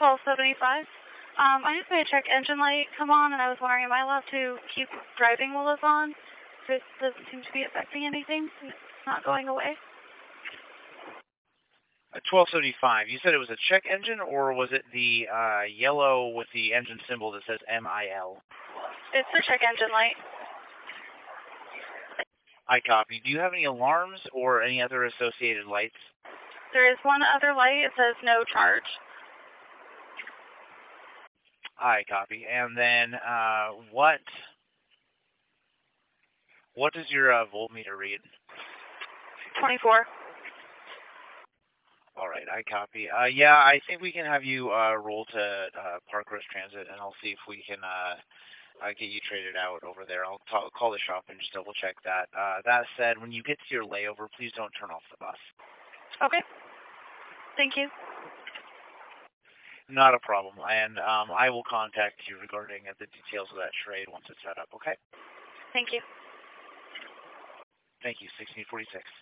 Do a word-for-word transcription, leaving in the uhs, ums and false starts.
twelve seventy-five. Um, I just made a check engine light come on, and I was wondering, am I allowed to keep driving while it's on? This doesn't seem to be affecting anything. It's not going away. Uh, twelve seventy-five. You said it was a check engine, or was it the uh, yellow with the engine symbol that says M I L? It's the check engine light. I copy. Do you have any alarms or any other associated lights? There is one other light. It says no charge. I copy. And then uh, what what does your uh, voltmeter read? twenty-four. All right, I copy. Uh, yeah, I think we can have you uh, roll to uh, Parkrose Transit, and I'll see if we can uh, uh, get you traded out over there. I'll t- call the shop and just double check that. Uh, that said, when you get to your layover, please don't turn off the bus. Okay. Thank you. Not a problem, and um, I will contact you regarding uh, the details of that trade once it's set up, okay? Thank you. Thank you, sixteen forty-six.